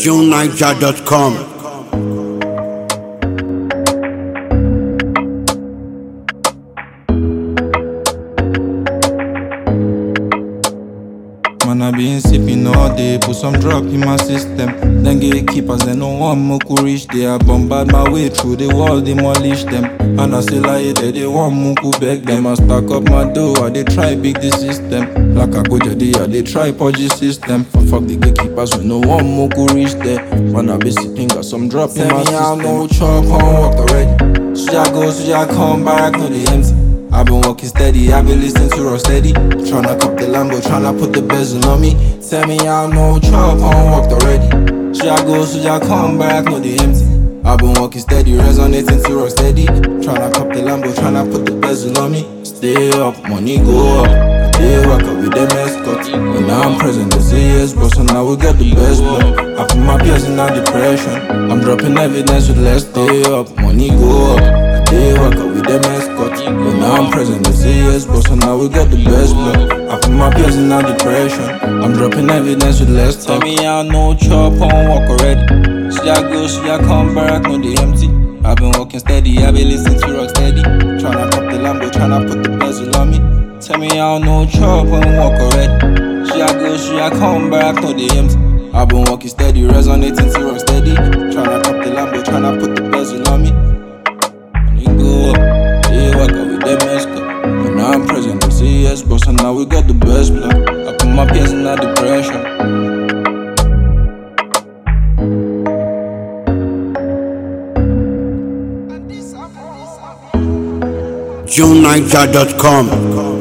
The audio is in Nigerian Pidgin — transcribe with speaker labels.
Speaker 1: JuneNiger.com.
Speaker 2: Man, I been sipping all day, put some drug in my system. Then gatekeepers, they no one more could reach there. Bombard my way through the wall, demolish them. And I say like they want more could beg them. I stack up my dough, I they try big the system. Like I go jadi, I they try purge the system. Fuck the gatekeepers, we no one more could reach there. Man, I been sipping, got some drop in my system. No chop on walk already. So I go, so I come back, no the empty. I've been walking steady, I've been listening to Rocksteady. Tryna cop the Lambo, tryna put the bezel on me. Tell me I no chop on walked already. Should I go, should I come back, no the empty. I've been walking steady, resonating to Rocksteady. Tryna cop the Lambo, tryna put the bezel on me. Stay up, money go up. They work up with them escorts. When I'm present, they say yes, but so now we get the best blood. I put my peers in a depression. I'm dropping evidence with less. Stay up, money go up. They work out with them escorts. But now I'm present, they say yes, but so now we got the best blood. I put my peers in a depression. I'm dropping evidence with less talk. Tell me I no chop on walk already. Should I go, should I come back, no the empty. I've been walking steady, I've been listening to Rocksteady. Tryna cop the Lambo, tryna put the bezel on me. Tell me I no chop on walk already. Should I go, should I come back, no the empty. I've been walking steady, resonating to Rocksteady. Tryna cop the Lambo, tryna put the bezel on me. Go up, they work out with them escort. When I'm present, they say yes, but so now we got the best blood. I put my peers in a depression.
Speaker 1: JuneNiger.com.